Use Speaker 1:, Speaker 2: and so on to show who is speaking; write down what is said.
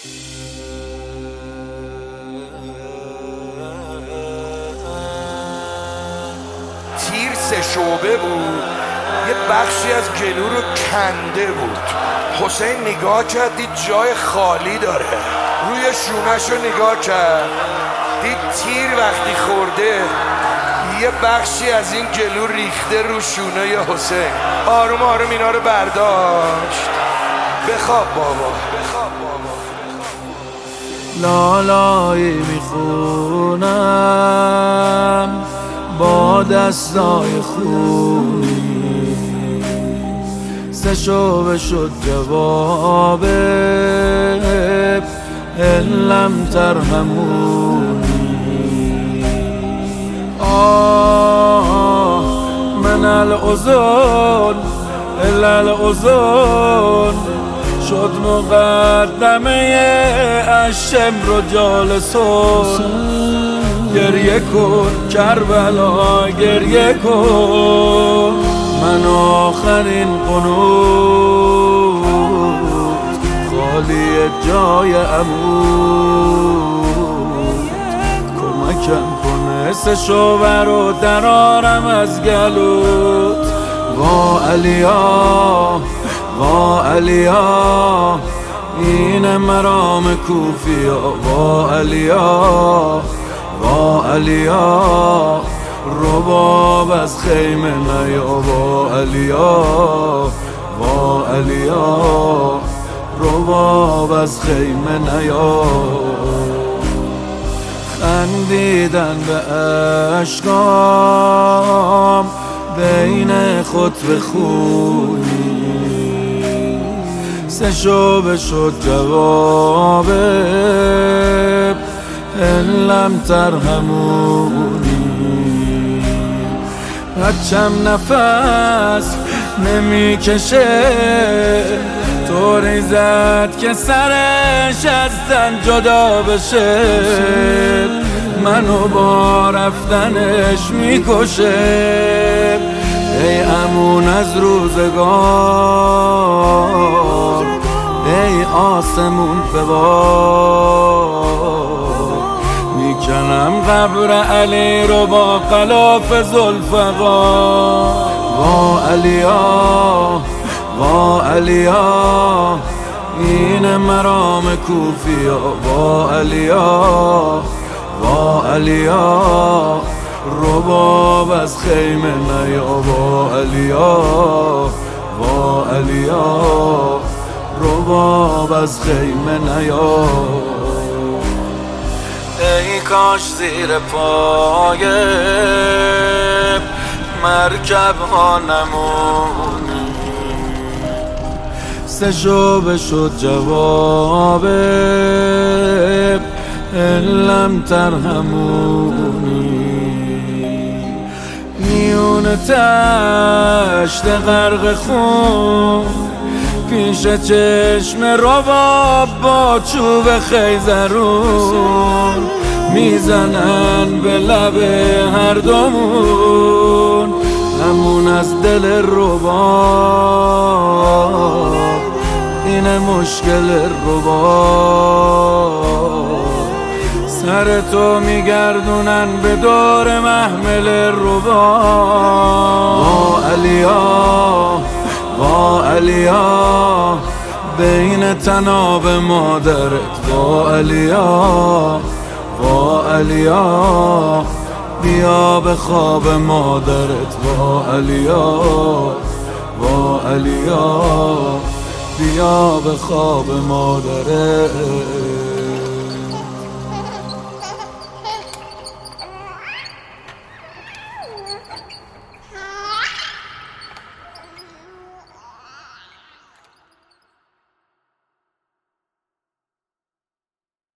Speaker 1: تیر 3 شعبه بود، یه بخشی از گلو رو کنده بود. حسین نگاه کرد، دید جای خالی داره، روی شونش رو نگاه کرد، دید تیر وقتی خورده یه بخشی از این گلو ریخته رو شونه ی حسین. آروم آروم اینا رو برداشت. بخواب بابا، بخواب بابا.
Speaker 2: لالایی میخونم با دستای خونی، 3 شعبه شد جواب لم ترحمونی. من الأذن الا الأذن شد مقدمه الشمر و جالسون. گریه کن کربلا گریه کن، من آخرین قنوت خالی جای عمود. کمکم کنه 3 شعبه رو درارم از گلوت. وا علیا وا علیا این مرام کوفیا. وا علیا وا علیا رباب از خیمه نیا. وا علیا وا علیا رباب از خیمه نیا. خندیدن به اشکام بین خطب خونی، 3 شعبه شد جواب لم ترحمونی. بچم نفس نمیکشه، طوری زد که سرش از تن جدا بشه. منو با رفتنش میکشه. ای امون از روزگار، ای آسمون ببار. میکنم قبر علی رو با غلاف ذوالفقار. وا علیا وا علیا این مرام کوفیا. وا علیا وا علیا رباب از خیمه نیا. وا علیا وا علیا رباب از خیمه نیا. ای کاش زیر پای مرکب ها نمونی، 3 شعبه شد جواب لم ترحمونی. میون تشت غرق خون پیش چشم رباب با چوب خیزرون. میزنن به لب هر دومون همون از دل رباب. اینه مشکل رباب، سر تو میگردونن به دور محمل رباب. وا علیا وا علیا بین تناب مادرت. وا علیا وا علیا بیا به خواب مادرت. وا علیا وا علیا بیا به خواب مادرت.